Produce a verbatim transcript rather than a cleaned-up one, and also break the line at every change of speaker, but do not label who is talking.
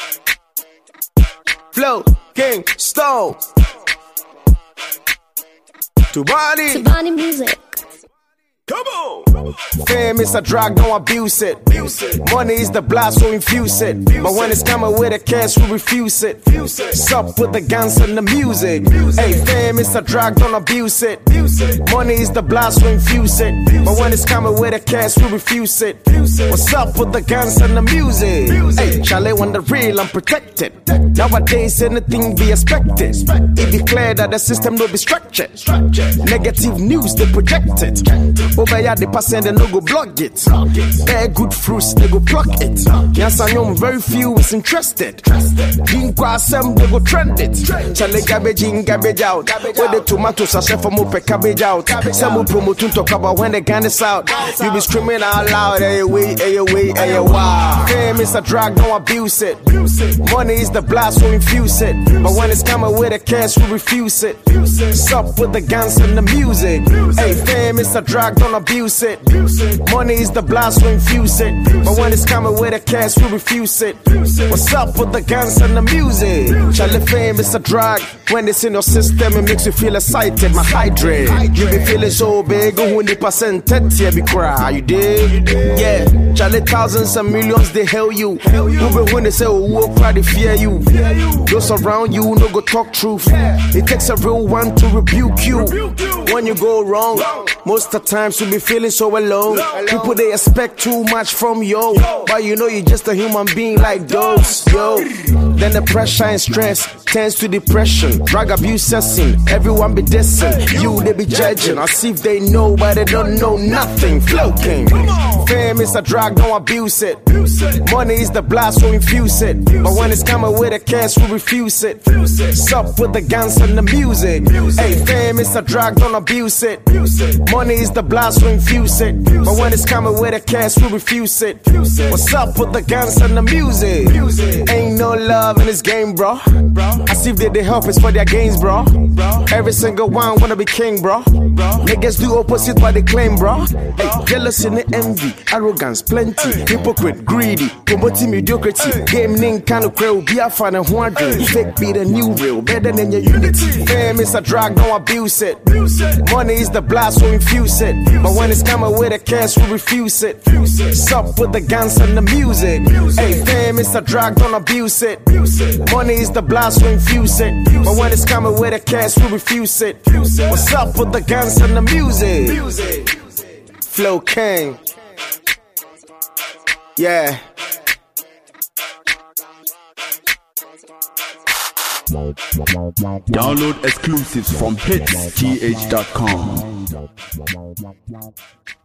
Flow King Stone. Tubani.
Tubani music.
Come on. Fame is a drug, don't abuse it. Money is the blast, so infuse it. But when it's coming with a cash, we refuse it. Sup with the guns and the music. Hey, fame is a drug, don't abuse it. Money is the blast, so infuse it. But when it's coming with a cash, we refuse it. What's up with the guns and the music? Hey, Charlie, when the real, I'm protected. Nowadays, anything be expected. It declare that the system will be structured. Negative news, they project it. Over here, they pass and they no go block it. Very good fruits, they go pluck it. Yes, I know very few is interested. Drink some, they go trend it. Chale garbage in, garbage out. Where the tomatoes are set for more cabbage out. Some will promote to talk about when the gun is out. You be screaming out loud, hey away, hey away, hey wow. Fame is a drug, don't abuse it. Money is the blast, so infuse it. But when it's coming with a cash, we refuse it. Sup with the guns and the music. Hey, fame is a drug, don't abuse it. Money is the blast, so infuse it. But when it's coming with a cash, we refuse it. What's up with the guns and the music? Charlie, fame is a drug. When it's in your system, it makes you feel excited. My hydrate, you be feeling so big. one hundred percent yeah, be cry. You did? Yeah. Charlie, thousands and millions, they hail you. Even when they say, oh, walk cry, they fear you. Those around you, no go talk truth. It takes a real one to rebuke you. When you go wrong, most of the times you be feeling so alone. People, they expect too much from you, but you know you're just a human being like those, yo. Then the pressure and stress turns to depression. Drug abuse cessing, everyone be dissing. You, they be judging, as if they know, but they don't know nothing. Flow King. Fame is a drug, don't abuse it. Money is the blast, so infuse it. But when it's coming with a cash, we refuse it. Sup with the guns and the music. Hey, fame is a drug, don't abuse it. Money is the blast, so infuse it. But when it's coming with a cash, we refuse it. What's up with the guns and the music? Ain't no love in this game, bro. As if they, they help us for their gains, bro. Every single one wanna be king, bro. Niggas do opposite what they claim, bro. Hey, jealousy and envy, arrogance, plenty. Hypocrite, greedy, promoting mediocrity. Game name kind of crowd, be a fan and wondering. Fake be the new real, better than your unity. Fame is a drug, don't abuse it. Money is the blast, so infuse it. But when it's coming with a cash, we refuse it. Sup with the guns and the music. Hey, fame is a drug, don't abuse it. Money is the blast, so infuse it. But when it's coming with a cash, we refuse it. What's up with the guns and the music? Flow King. Yeah.
Download exclusives from hits t h dot com.